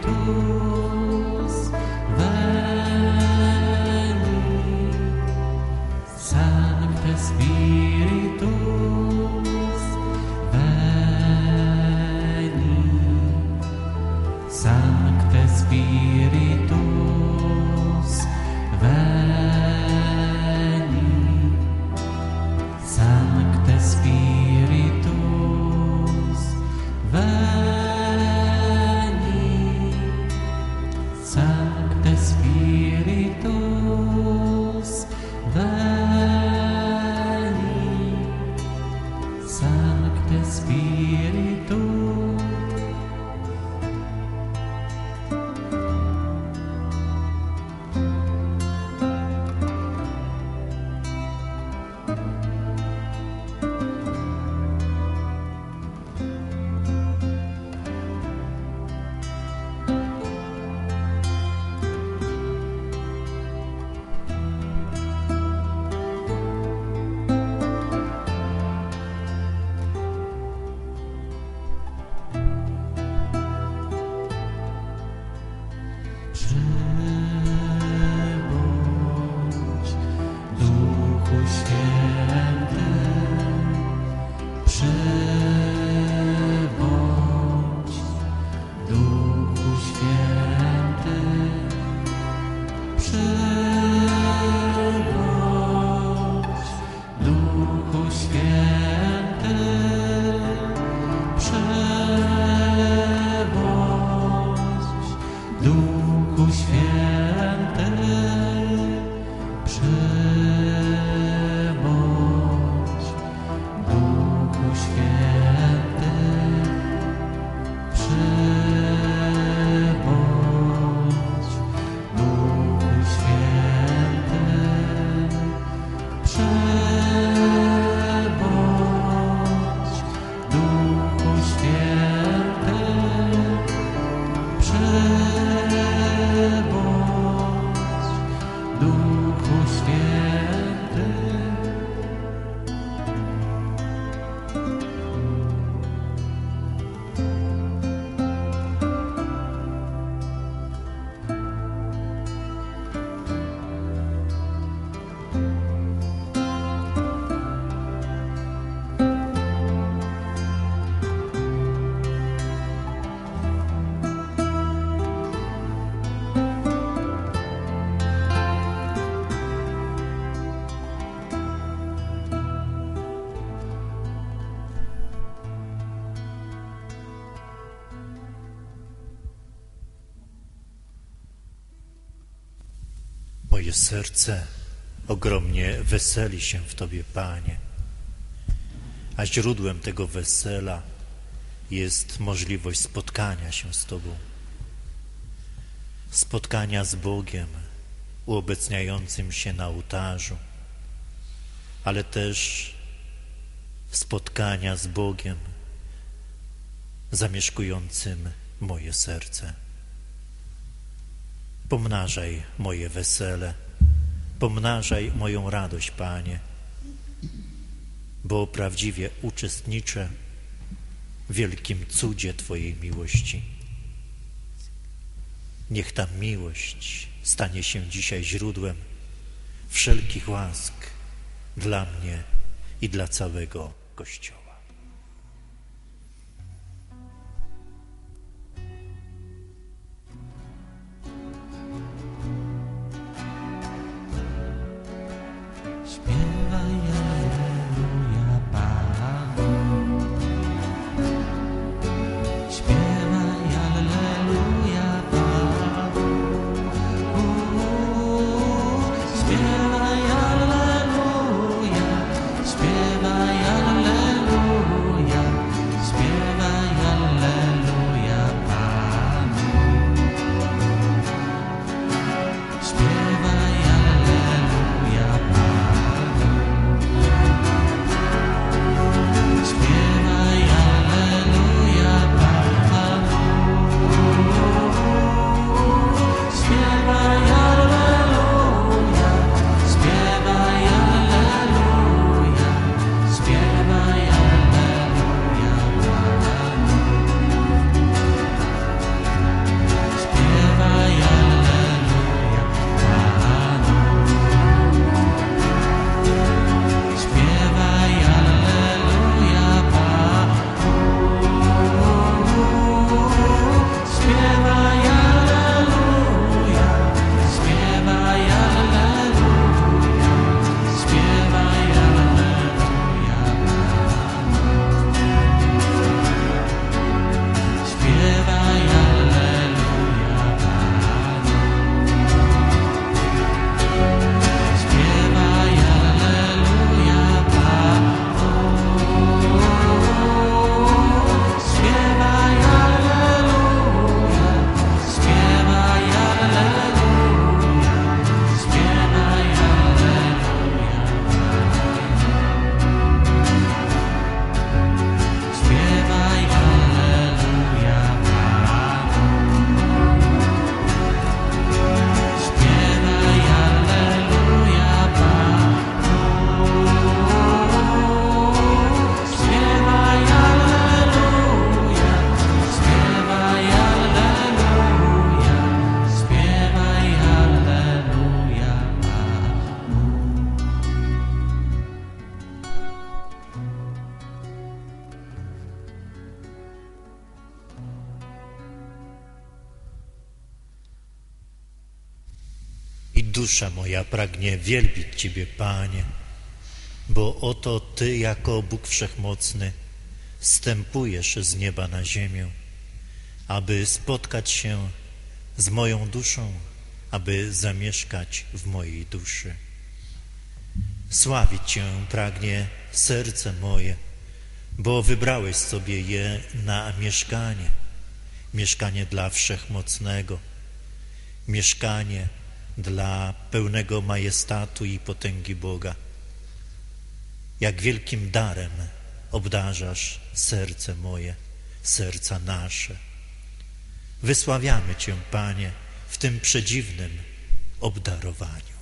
Moje serce ogromnie weseli się w Tobie, Panie, a źródłem tego wesela jest możliwość spotkania się z Tobą, spotkania z Bogiem uobecniającym się na ołtarzu, ale też spotkania z Bogiem zamieszkującym moje serce. Pomnażaj moje wesele, pomnażaj moją radość, Panie, bo prawdziwie uczestniczę w wielkim cudzie Twojej miłości. Niech ta miłość stanie się dzisiaj źródłem wszelkich łask dla mnie i dla całego Kościoła. Śpiewaj, alleluja, Dusza moja pragnie wielbić Ciebie, Panie, bo oto Ty jako Bóg Wszechmocny zstępujesz z nieba na ziemię, aby spotkać się z moją duszą, aby zamieszkać w mojej duszy. Sławić Cię pragnie serce moje, bo wybrałeś sobie je na mieszkanie dla Wszechmocnego, mieszkanie dla pełnego majestatu i potęgi Boga. Jak wielkim darem obdarzasz serce moje, serca nasze. Wysławiamy Cię, Panie, w tym przedziwnym obdarowaniu.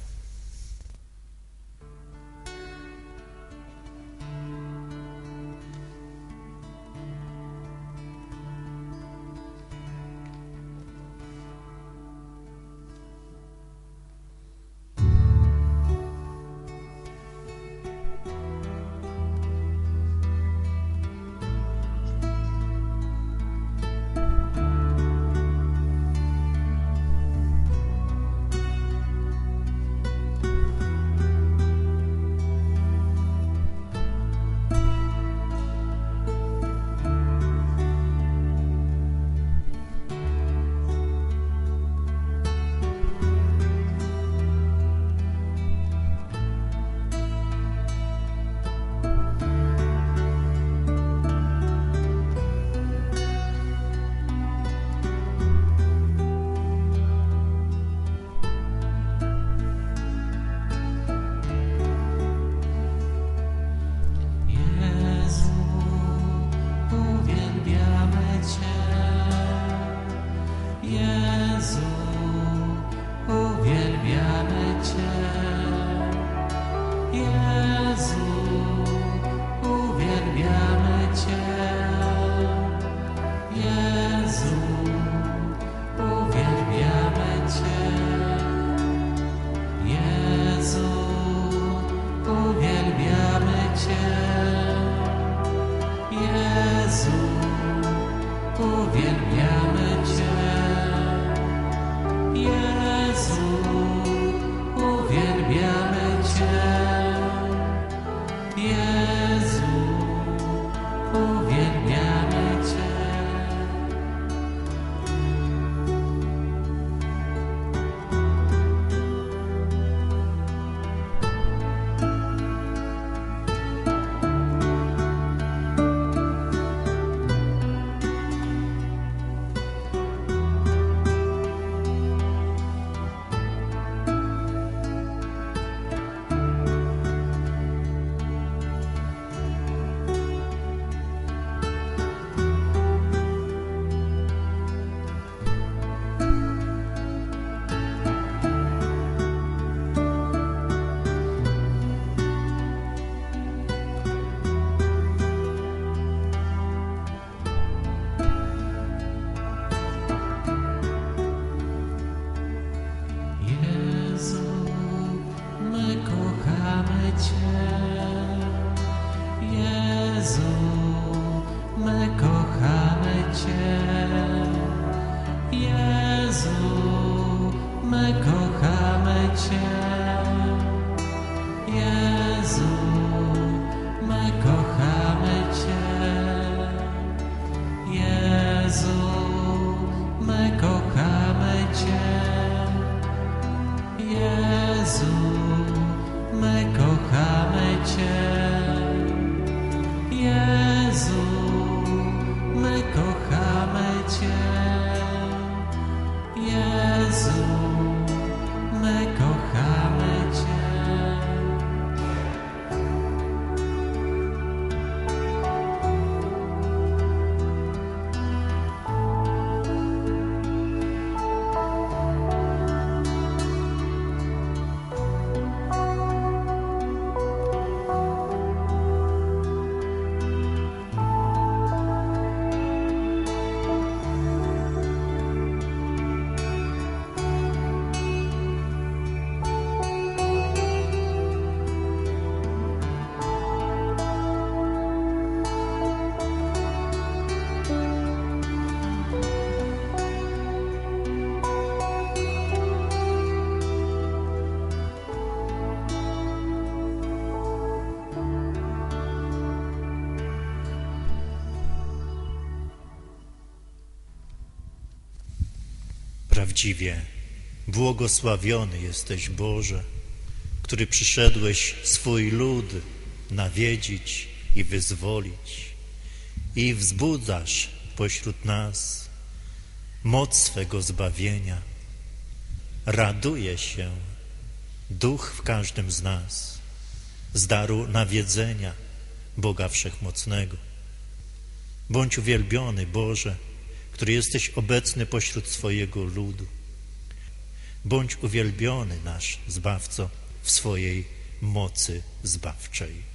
Jezu, my kochamy. Prawdziwie błogosławiony jesteś, Boże, który przyszedłeś swój lud nawiedzić i wyzwolić i wzbudzasz pośród nas moc swego zbawienia. Raduje się Duch w każdym z nas z daru nawiedzenia Boga Wszechmocnego. Bądź uwielbiony, Boże, który jesteś obecny pośród swojego ludu. Bądź uwielbiony, nasz Zbawco, w swojej mocy zbawczej.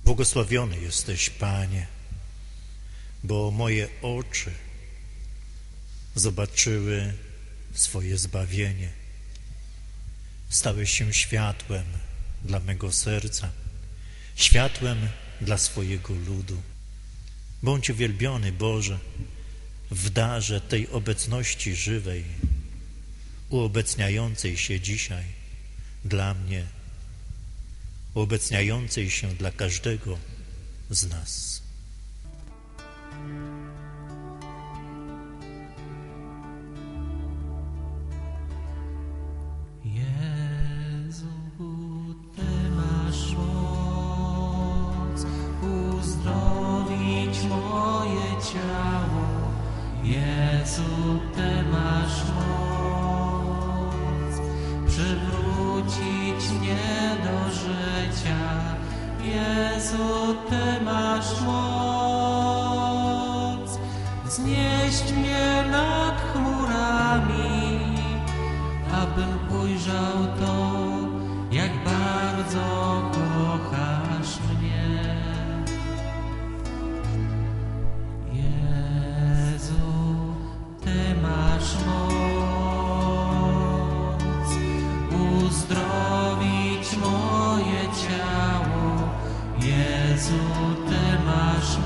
Błogosławiony jesteś, Panie, bo moje oczy zobaczyły swoje zbawienie. Stałeś się światłem dla mego serca, światłem dla swojego ludu. Bądź uwielbiony, Boże, w darze tej obecności żywej, uobecniającej się dzisiaj dla mnie, uobecniającej się dla każdego z nas. Jezu, Ty masz moc uzdrowić moje ciało. Jezu, Ty masz moc przywrócić mnie do życia. Jezu, Ty masz moc wznieść mnie nad chmurami, abym ujrzał to, jak bardzo kochasz mnie. Jezu, Ty masz moc uzdrowić moje ciało. Jezu, Ty masz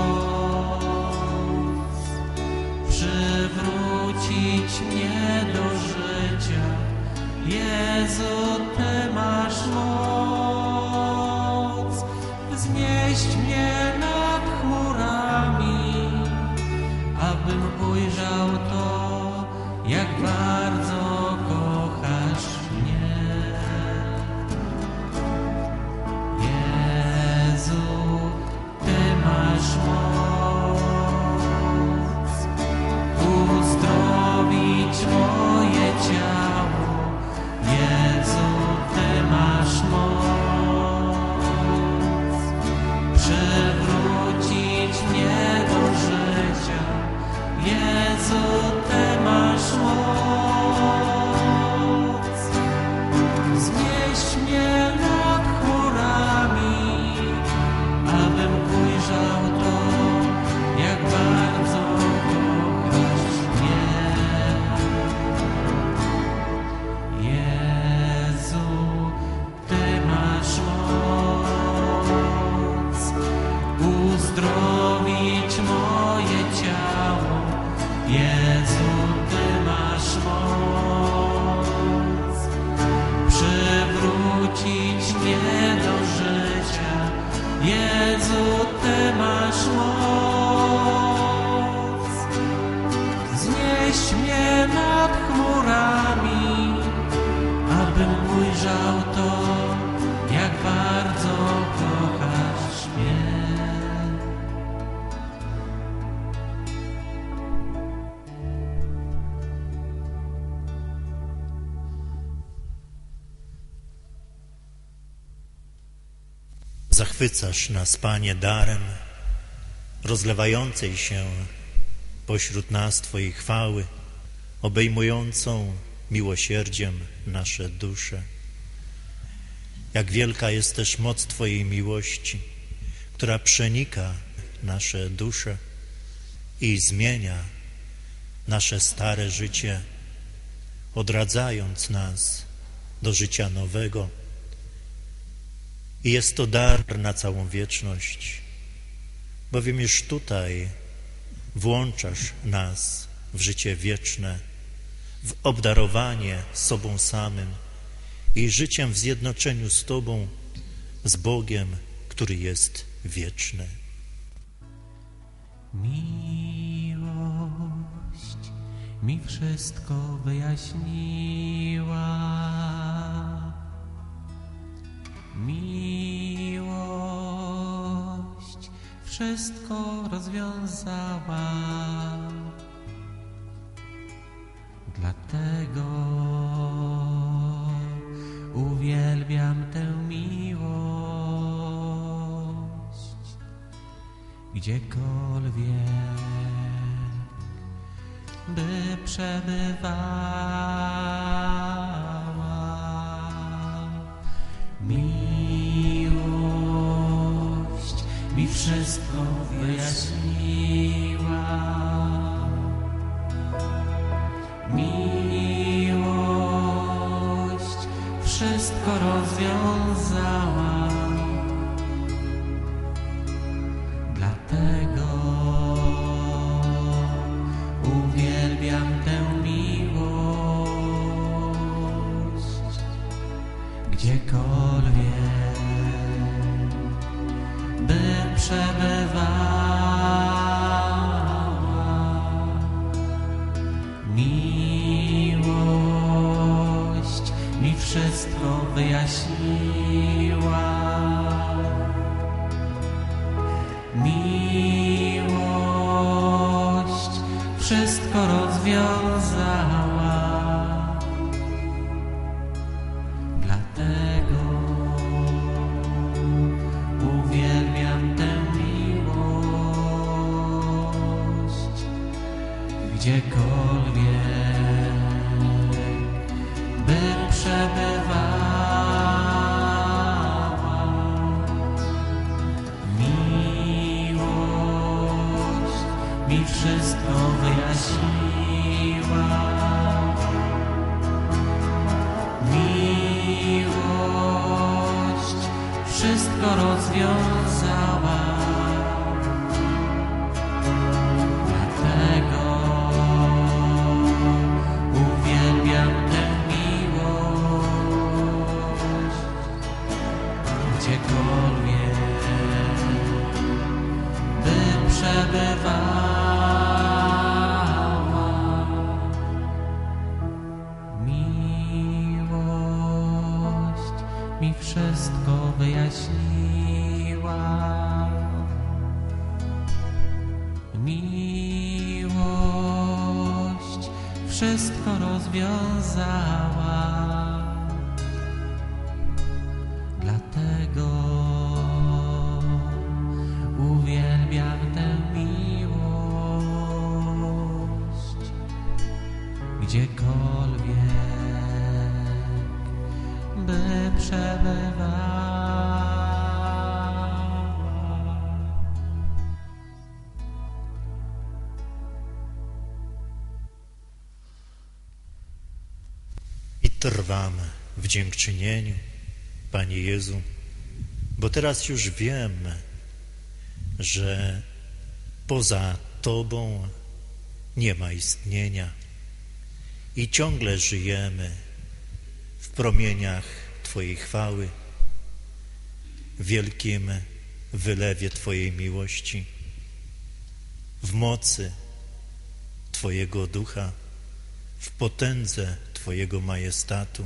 moc przywrócić mnie do życia. Jezu, Ty masz moc wznieść mnie nad chmurami, abym ujrzał to, jak bardzo kochasz mnie. Jezu, Ty masz moc uzdrowić moje ciało. Jezu, Ty masz moc przywrócić mnie do życia. Jezu, Ty masz moc znieść mnie nad chmurami, abym ujrzał to, jak bardzo kochasz mnie. Jezu, Ty masz moc uzdrowić moje ciało. Jezu, Ty masz moc przywrócić mnie do życia. Jezu, Ty masz moc znieść mnie nad chmurami, abym ujrzał to, jak bardzo kochasz mnie. Zachwycasz nas, Panie, darem rozlewającej się pośród nas Twojej chwały, obejmującą miłosierdziem nasze dusze. Jak wielka jest też moc Twojej miłości, która przenika nasze dusze i zmienia nasze stare życie, odradzając nas do życia nowego. I jest to dar na całą wieczność, bowiem już tutaj włączasz nas w życie wieczne, w obdarowanie sobą samym i życiem w zjednoczeniu z Tobą, z Bogiem, który jest wieczny. Miłość mi wszystko wyjaśniła. Miłość wszystko rozwiązała. Dlatego uwielbiam tę miłość. Gdziekolwiek by przebywała. Miłość wszystko wyjaśniła. Miłość wszystko rozwiązała. Dlatego uwielbiam tę miłość, gdziekolwiek bym przebywała. Miłość mi wszystko wyjaśniła. Miłość wszystko rozwiązała. Dlatego uwielbiam tę miłość, gdziekolwiek bym przebywała. Miłość mi wszystko wyjaśniła. Miłość wszystko rozwiązała. Dlatego uwielbiam tę miłość, gdziekolwiek bym przebywała. Miłość mi wszystko wyjaśniła. Miłość wszystko rozwiązała. Dlatego uwielbiam tę miłość, gdziekolwiek by przebywała. I trwamy w dziękczynieniu, Panie Jezu, bo teraz już wiemy, że poza Tobą nie ma istnienia i ciągle żyjemy w promieniach Twojej chwały, w wielkim wylewie Twojej miłości, w mocy Twojego Ducha, w potędze Twojego majestatu.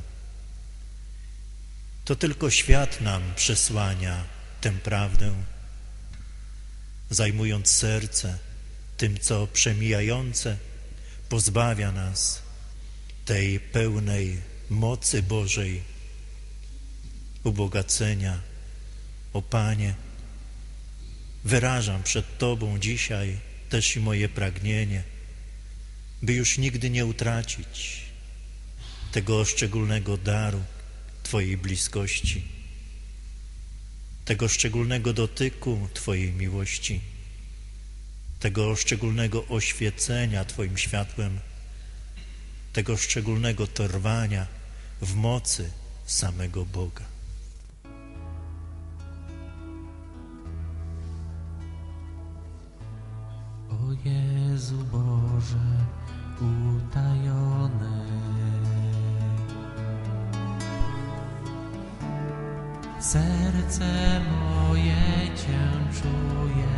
To tylko świat nam przesłania tę prawdę, zajmując serce tym, co przemijające, pozbawia nas tej pełnej mocy Bożej, ubogacenia. O Panie, wyrażam przed Tobą dzisiaj też i moje pragnienie, by już nigdy nie utracić tego szczególnego daru Twojej bliskości, tego szczególnego dotyku Twojej miłości, tego szczególnego oświecenia Twoim światłem, tego szczególnego trwania w mocy samego Boga. O Jezu Boże utajony, serce moje Cię czuje,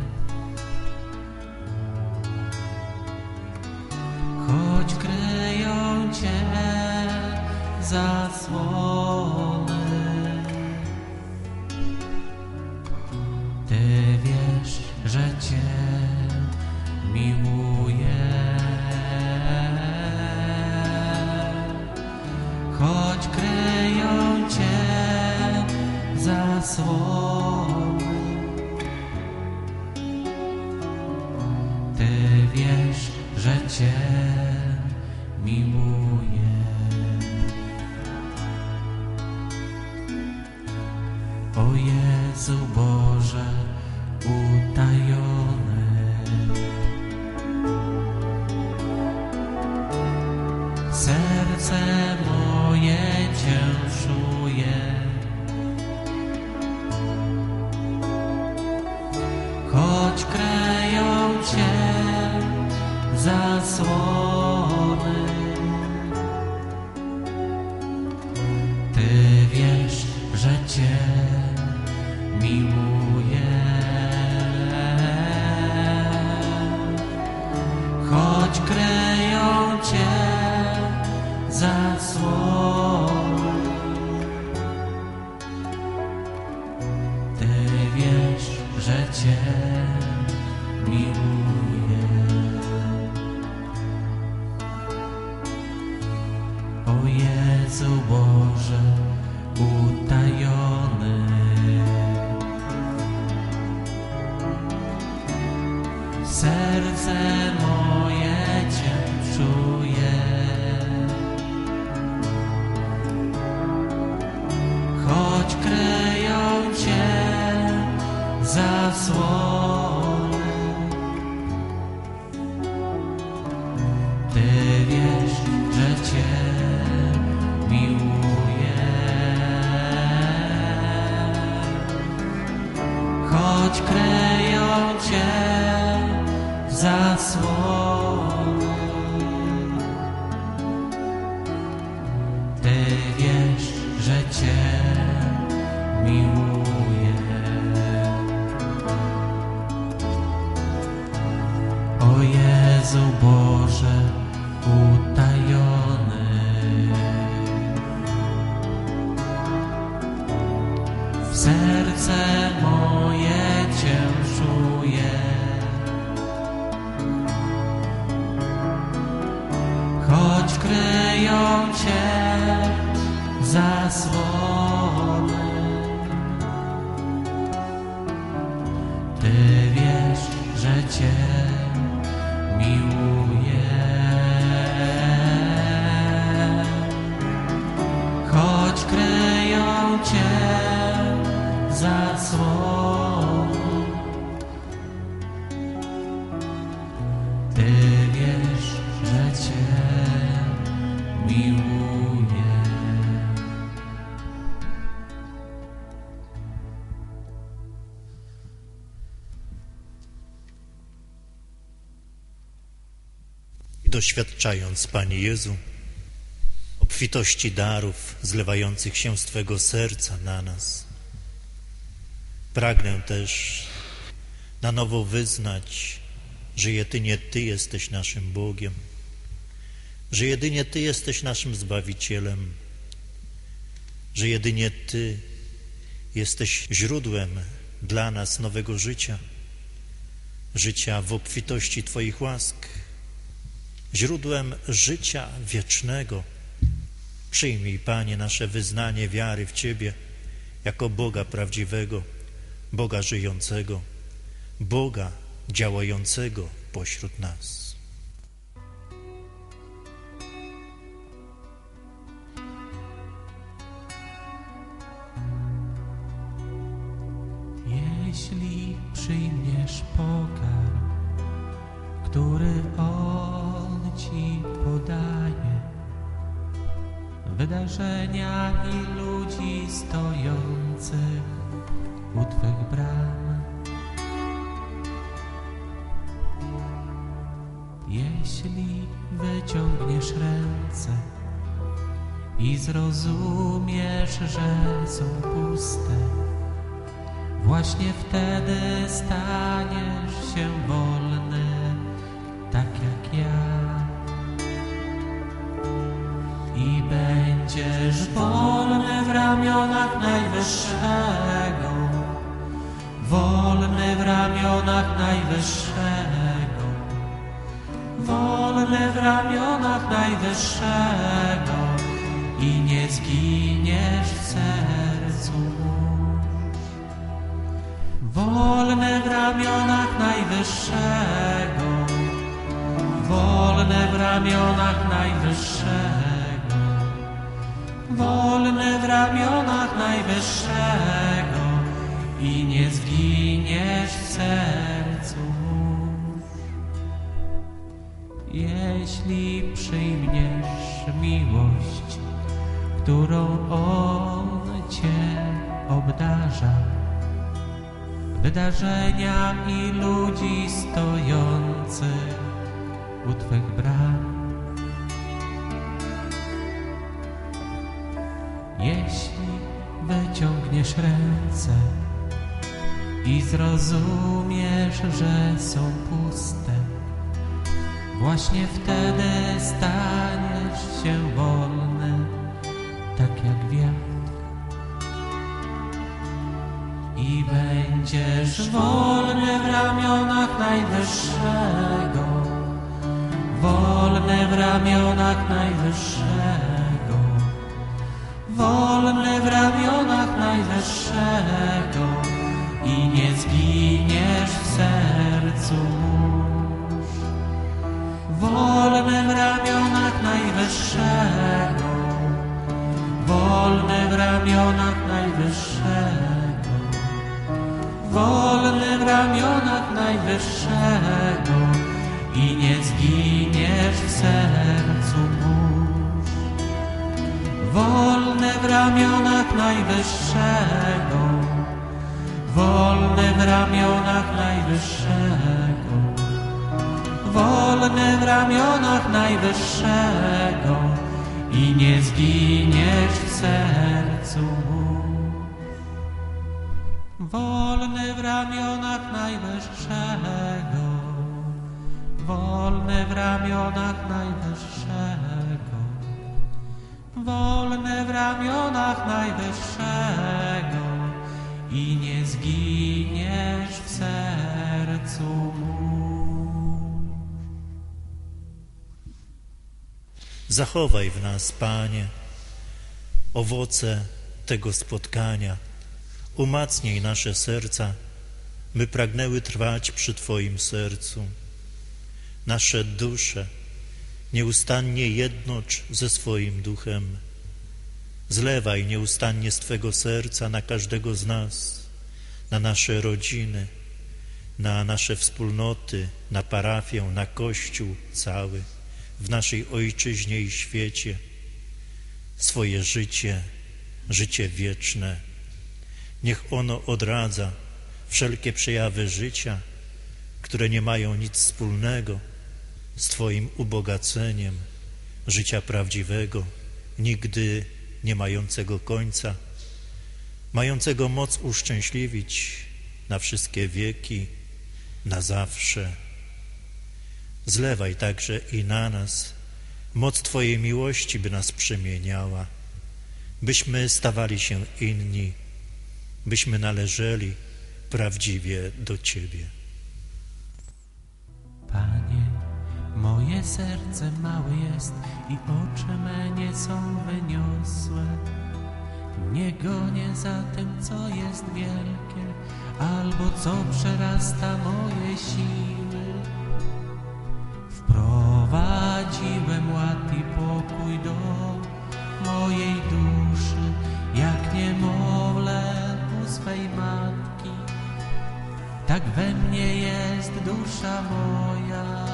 choć kryją Cię zasłony. Ty wiesz, że Cię miłuję, choć kryją Cię zasłony. Ty wiesz, że Cię miłuję. O Jezu Boże serce moje Cię czuje. Choć kryją Cię zasłony, Ty wiesz, że Cię miłuję. Choć kryją Cię zasłony, Ty wiesz, że Cię miłuję. O Jezu Boże utajony, serce moje Cię czuje. Choć kryją Cię zasłony, Ty wiesz, że Cię miłuję. Choć kryją Cię zasłony, Ty wiesz, że Cię miłuję. O Jezu Boże utajony, w serce moje Cię czuje. Choć kryją Cię zasłony, Ty wiesz, że Cię miłuję. Choć kryją Cię zasłony, Ty wiesz, że Cię miłuję. I doświadczając, Panie Jezu, obfitości darów zlewających się z Twego serca na nas, pragnę też na nowo wyznać, że jedynie Ty jesteś naszym Bogiem, że jedynie Ty jesteś naszym Zbawicielem, że jedynie Ty jesteś źródłem dla nas nowego życia, życia w obfitości Twoich łask, źródłem życia wiecznego. Przyjmij, Panie, nasze wyznanie wiary w Ciebie jako Boga prawdziwego, Boga żyjącego, Boga działającego pośród nas. Jeśli przyjmiesz pokarm, który On Ci podaje, wydarzenia i ludzi stojących u Twych bram, jeśli wyciągniesz ręce i zrozumiesz, że są puste, właśnie wtedy staniesz się wolny, tak jak ja. I będziesz wolny w ramionach Najwyższego, wolny w ramionach Najwyższego, wolny w ramionach Najwyższego i nie zginiesz w sercu. Wolny w ramionach Najwyższego, wolny w ramionach Najwyższego, wolny w ramionach Najwyższego i nie zginiesz w sercu. jeśli przyjmiesz miłość, którą On Cię obdarza. Wydarzenia i ludzi stojących u Twych bram. Jeśli wyciągniesz ręce i zrozumiesz, że są puste, właśnie wtedy staniesz się wolny, tak jak wiatr. I będziesz wolny w ramionach Najwyższego, wolny w ramionach Najwyższego, wolny w ramionach Najwyższego i nie zginiesz w sercu mórz. Wolny w ramionach Najwyższego, wolny w ramionach Najwyższego, wolny w ramionach Najwyższego i nie zginiesz w sercu mórz. Wolny w ramionach Najwyższego, wolny w ramionach Najwyższego, wolny w ramionach Najwyższego i nie zginiesz w sercu mórz. Wolny w ramionach Najwyższego, wolny w ramionach Najwyższego, wolny w ramionach Najwyższego i nie zginiesz w sercu mu. Zachowaj w nas, Panie, owoce tego spotkania. Umacnij nasze serca, by pragnęły trwać przy Twoim sercu. Nasze dusze nieustannie jednocz ze swoim duchem. Zlewaj nieustannie z Twego serca na każdego z nas, na nasze rodziny, na nasze wspólnoty, na parafię, na Kościół cały, w naszej ojczyźnie i świecie, swoje życie, życie wieczne. Niech ono odradza wszelkie przejawy życia, które nie mają nic wspólnego z Twoim ubogaceniem życia prawdziwego, nigdy nie mającego końca, mającego moc uszczęśliwić na wszystkie wieki, na zawsze. Zlewaj także i na nas moc Twojej miłości, by nas przemieniała, byśmy stawali się inni, byśmy należeli prawdziwie do Ciebie. Panie, moje serce małe jest i oczy me nie są wyniosłe. Nie gonię za tym, co jest wielkie, albo co przerasta moje siły. Wprowadziłem ład i pokój do mojej duszy, jak niemowlę u swej matki. Tak we mnie jest dusza moja,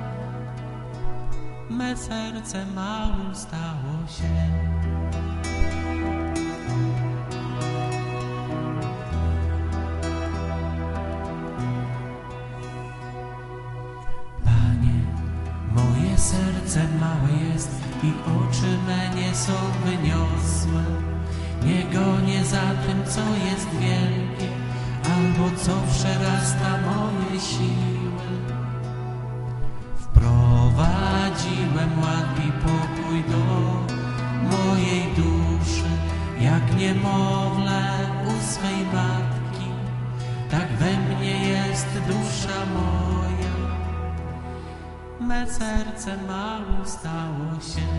me serce małym stało się. Panie, moje serce małe jest i oczy me nie są wyniosłe. Nie gonię za tym, co jest wielkie, albo co przerasta moje siły. Wprowadziłem ład i pokój do mojej duszy, jak niemowlę u swej matki. Tak we mnie jest dusza moja, me serce małym stało się.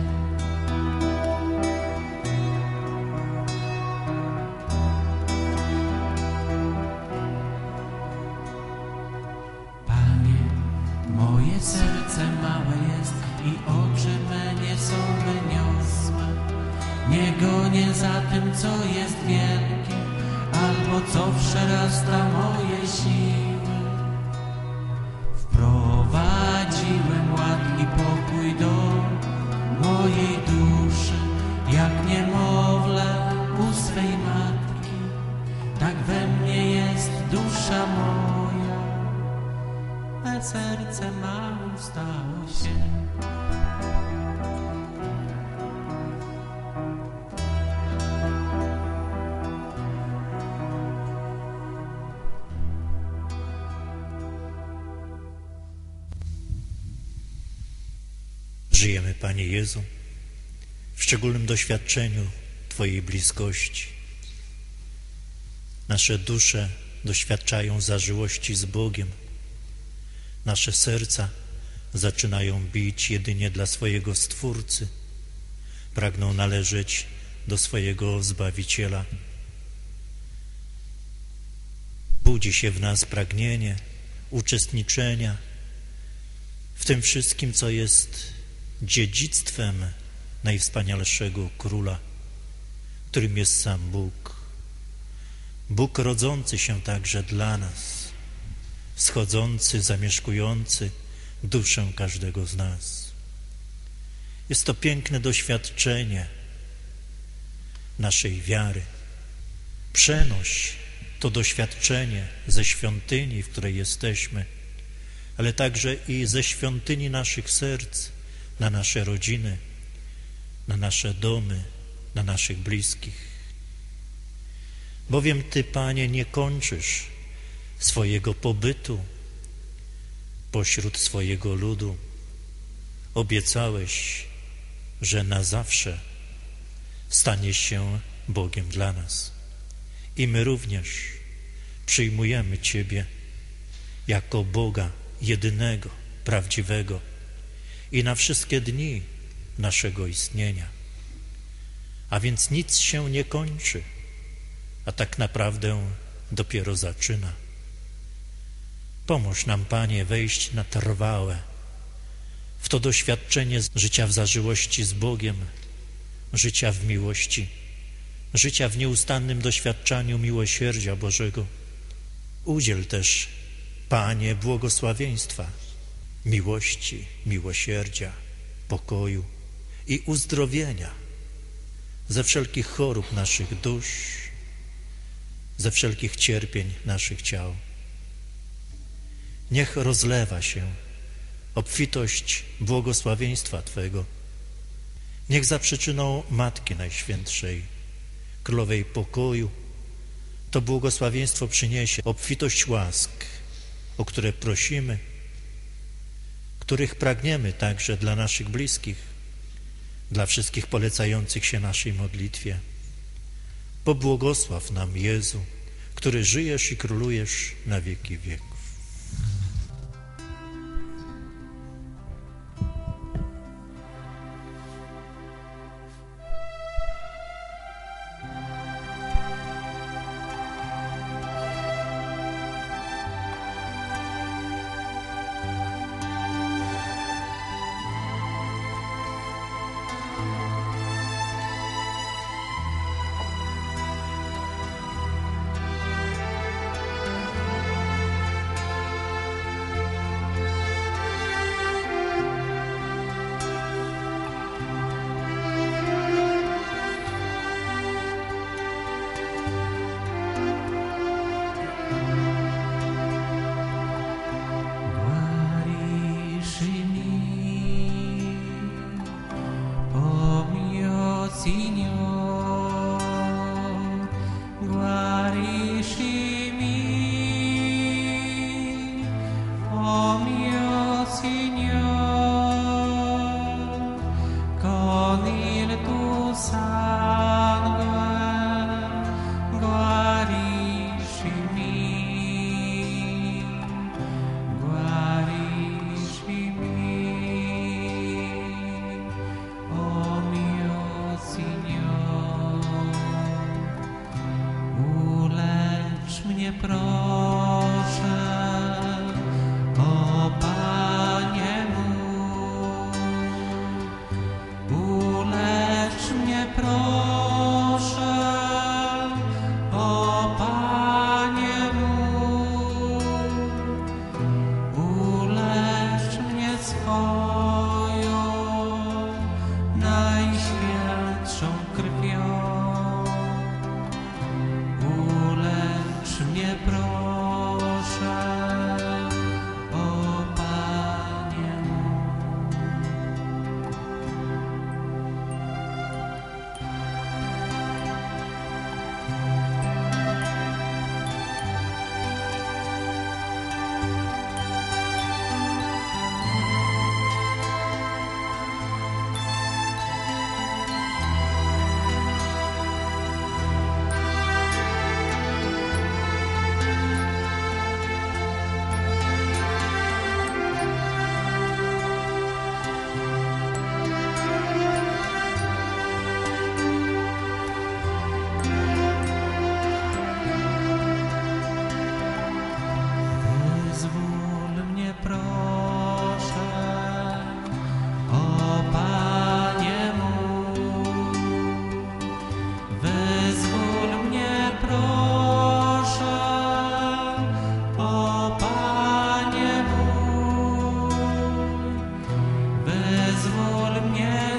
Moje serce małe jest i oczy me nie są wyniosłe. Nie gonię za tym, co jest wielkie, albo co przerasta moje siły. Wprowadziłem ład i serce małym stało się. Żyjemy, Panie Jezu, w szczególnym doświadczeniu Twojej bliskości. Nasze dusze doświadczają zażyłości z Bogiem. Nasze serca zaczynają bić jedynie dla swojego Stwórcy. Pragną należeć do swojego Zbawiciela. Budzi się w nas pragnienie uczestniczenia w tym wszystkim, co jest dziedzictwem najwspanialszego Króla, którym jest sam Bóg. Bóg rodzący się także dla nas, wschodzący, zamieszkujący duszę każdego z nas. Jest to piękne doświadczenie naszej wiary. Przenoś to doświadczenie ze świątyni, w której jesteśmy, ale także i ze świątyni naszych serc na nasze rodziny, na nasze domy, na naszych bliskich. Bowiem Ty, Panie, nie kończysz swojego pobytu pośród swojego ludu. Obiecałeś, że na zawsze staniesz się Bogiem dla nas. I my również przyjmujemy Ciebie jako Boga jedynego, prawdziwego i na wszystkie dni naszego istnienia. A więc nic się nie kończy, a tak naprawdę dopiero zaczyna. Pomóż nam, Panie, wejść na trwałe w to doświadczenie życia w zażyłości z Bogiem, życia w miłości, życia w nieustannym doświadczaniu miłosierdzia Bożego. Udziel też, Panie, błogosławieństwa, miłości, miłosierdzia, pokoju i uzdrowienia ze wszelkich chorób naszych dusz, ze wszelkich cierpień naszych ciał. Niech rozlewa się obfitość błogosławieństwa Twego. Niech za przyczyną Matki Najświętszej, Królowej Pokoju, to błogosławieństwo przyniesie obfitość łask, o które prosimy, których pragniemy także dla naszych bliskich, dla wszystkich polecających się naszej modlitwie. Pobłogosław nam, Jezu, który żyjesz i królujesz na wieki wieków.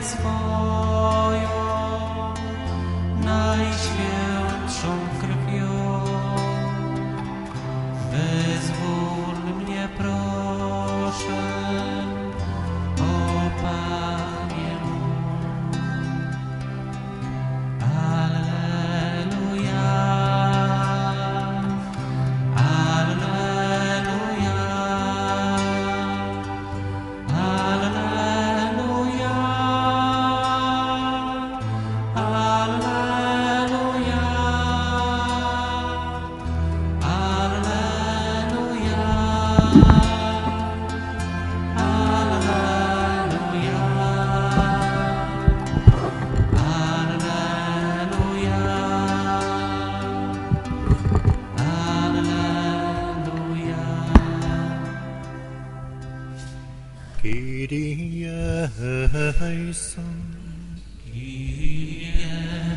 swoją najświętszą krwią. Wyzwól mnie, proszę, o Panie mój. Alleluja, alleluja, alleluja, alleluja, Kyrie eleison, Kyrie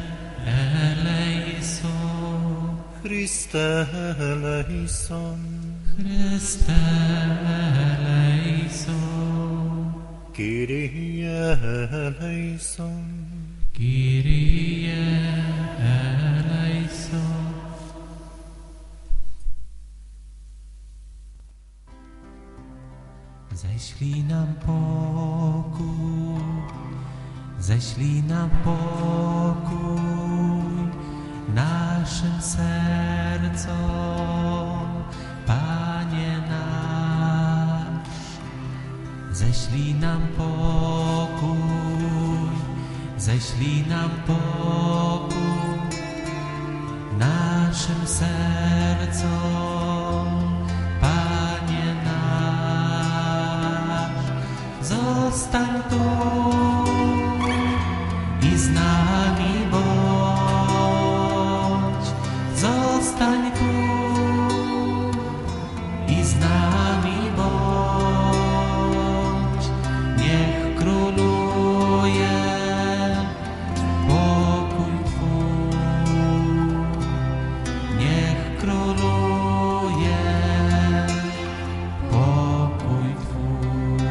eleison, Christe eleison, Chryste eleison, Kyrie eleison, Kyrie eleison. Ześlij nam pokój, ześlij nam pokój naszym sercom, Panie nasz. Ześlij nam pokój, ześlij nam pokój naszym sercom, Panie nasz. Zostań tu i z nami bądź. Zostań tu i z nami bądź. Niech króluje pokój Twój. Niech króluje pokój Twój.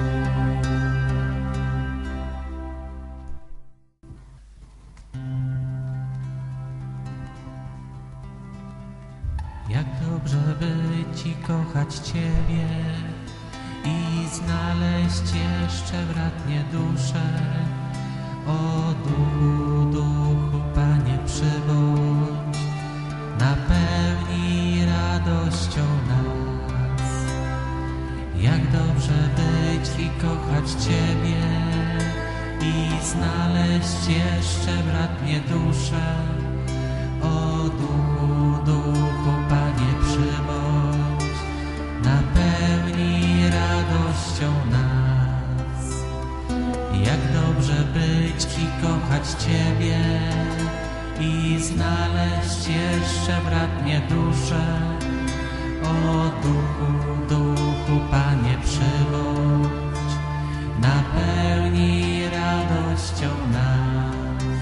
Jak dobrze być i kochać Ciebie i znaleźć jeszcze bratnie duszę. O Duchu, Duchu, Panie, przybądź, napełnij radością nas. Jak dobrze być i kochać Ciebie i znaleźć jeszcze bratnie duszę. O Duchu, Duchu, Panie, przybądź, napełnij radością nas. Jak dobrze być i kochać Ciebie i znaleźć jeszcze bratnie duszę. O Duchu, Duchu, Panie, przybądź, napełnij radością nas.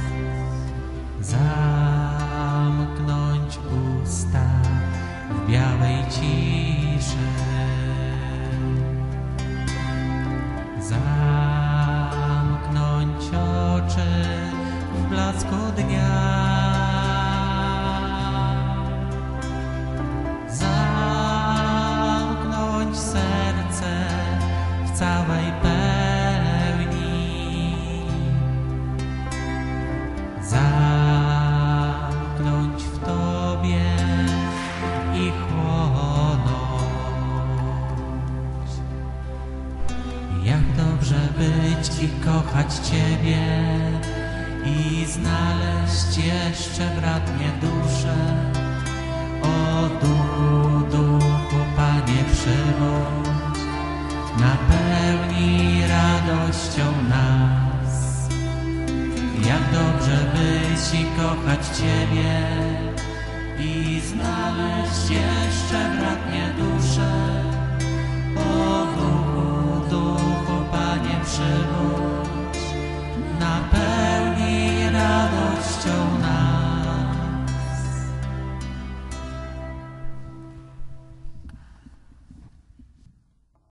Zamknąć usta w białej ciszy, zamknąć oczy w blasku dnia, zamknąć serce w całej pełni, zamknąć w Tobie i chłonąć. Jak dobrze być i kochać Ciebie i znaleźć jeszcze bratnie duszę. O Duchu, Duchu, Panie, przybądź, napełnij radością nas. Jak dobrze być i kochać Ciebie i znaleźć jeszcze bratnie duszę. O Duchu, Duchu, Panie, przybądź,